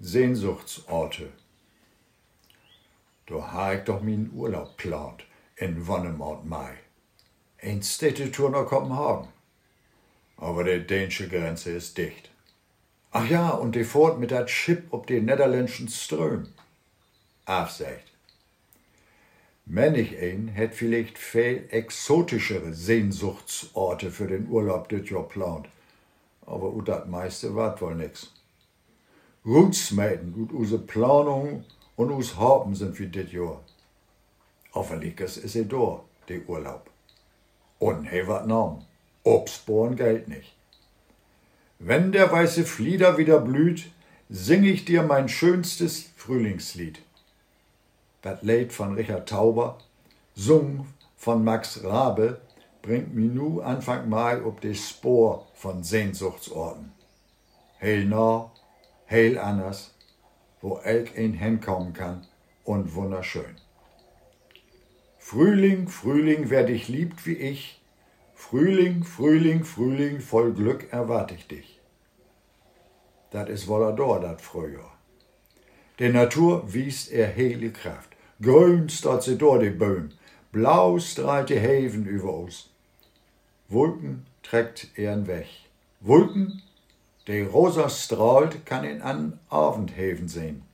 Sehnsuchtsorte. Da ha ich doch min Urlaub plant in Wonnemount Mai. Ein Städtetour nach Kopenhagen. Aber die dänische Grenze ist dicht. Ach ja, und die fährt mit dat Schiff ob die niederländischen Ström. Afsagt. Manch ein hätt vielleicht viel exotischere Sehnsuchtsorte für den Urlaub dit Jahr plant. Aber ut dat meiste wart wohl nix. Rutsmeiden ut use Planung und us Hapen sind wie dit Jahr. Auferliegers is da, de Urlaub. Und he wat Namen. Obstborn Geld nicht. Wenn der weiße Flieder wieder blüht, sing ich dir mein schönstes Frühlingslied. Das Lied von Richard Tauber, sung von Max Rabe, bringt mi nu Anfang Mai ob de Spor von Sehnsuchtsorten. Heil nah, heil anders, wo elk ein hinkommen kann und wunderschön. Frühling, Frühling, wer dich liebt wie ich, Frühling, Frühling, Frühling, voll Glück erwart ich dich. Dat is Wollador, dat Frühjahr. De Natur wiest heile Kraft. Grün staat sie door die Böhm, blau strahlt die Heven über uns. Wolken trägt weg. Wolken, die rosa strahlt, kann in an Abendheven sehen.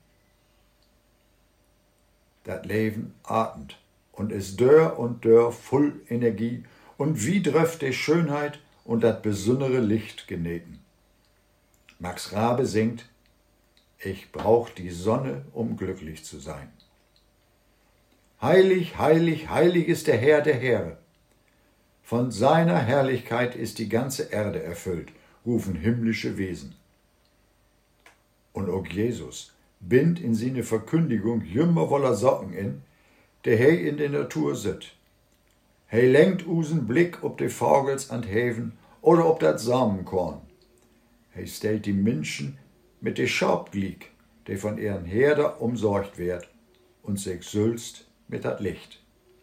Dat Leben atmet und ist dörr und dörr voll Energie und wie dröft die Schönheit und dat besondere Licht genähten. Max Rabe singt, ich brauch die Sonne, um glücklich zu sein. Heilig, heilig, heilig ist der Herr der Heere. Von seiner Herrlichkeit ist die ganze Erde erfüllt, rufen himmlische Wesen. Und auch Jesus bindt in seine Verkündigung jümmer voller Socken in, der hei in der Natur sit. Hei lenkt usen Blick ob de Vogels an Heven oder ob dat Samenkorn. Hei stellt die Menschen mit de Schaubgliek, de von ihren Herder umsorgt werd und sich sülzt mit dat Licht.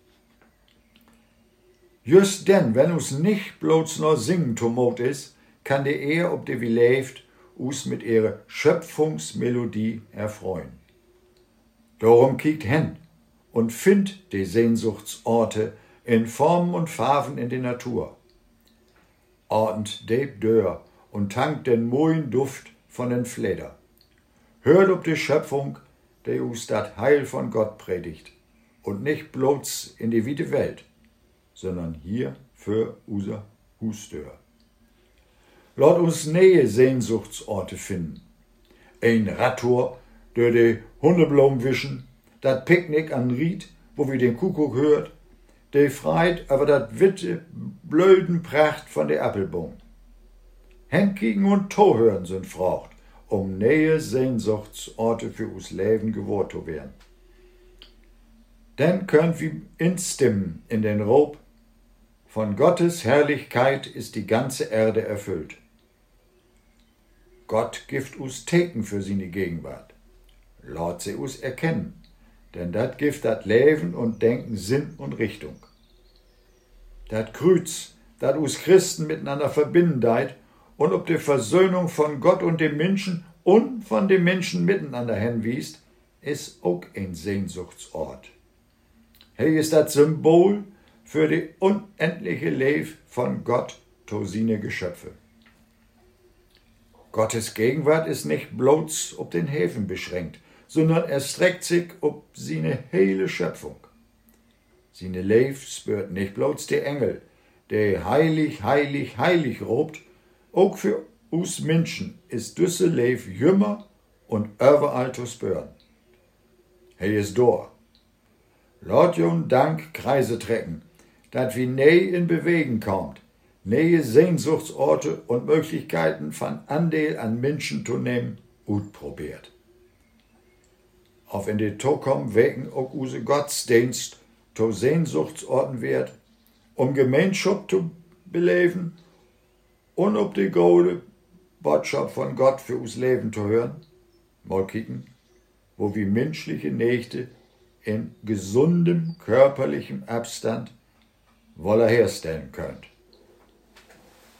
Just denn, wenn us nicht bloß nur singen tomot is, kann de eher ob de wie leeft, us mit ihre Schöpfungsmelodie erfreuen. Darum kiekt hen und find de Sehnsuchtsorte in Formen und Farben in der Natur. Ordent deb dör und tankt den moin Duft von den Fleder. Hört ob die Schöpfung, der us dat Heil von Gott predigt und nicht bloß in die weite Welt, sondern hier für unser Hustör. Laut uns nähe Sehnsuchtsorte finden. Ein Radtour durch die Hundeblom wischen, dat Picknick an Ried, wo wir den Kuckuck hört, de freit aber dat witte, blöden Pracht von der Appelbaum. Henkigen und Tohören sind fraucht, um nähe Sehnsuchtsorte für us Leben geworden zu werden. Dann könnt wir instimmen in den Rob, von Gottes Herrlichkeit ist die ganze Erde erfüllt. Gott gibt us Teken für seine Gegenwart. Laut sie us erkennen, denn dat gibt dat Leben und Denken Sinn und Richtung. Dat Kreuz, dat us Christen miteinander verbinden deit und ob die Versöhnung von Gott und dem Menschen und von dem Menschen miteinander hinwiest, ist auch ein Sehnsuchtsort. Hier ist das Symbol für die unendliche Leben von Gott to seine Geschöpfe. Gottes Gegenwart ist nicht bloß ob den Häfen beschränkt, sondern er streckt sich ob seine heile Schöpfung. Seine Leib spürt nicht bloß die Engel, der heilig, heilig, heilig robt, auch für uns Menschen ist düsse Leib jümmer und überall zu spüren. He ist da. Laut Jon Dank Kreise trecken, dat wie nähe in Bewegen kommt, nähe Sehnsuchtsorte und Möglichkeiten von Anteil an Menschen zu nehmen, gut probiert. Auf in die Tokom wegen auch use Gottesdienst zu Sehnsuchtsorten wird, um Gemeinschaft zu beleben und ob die gute Botschaft von Gott für us Leben zu hören, mal kicken, wo wir menschliche Nächte in gesundem körperlichem Abstand woller herstellen könnt.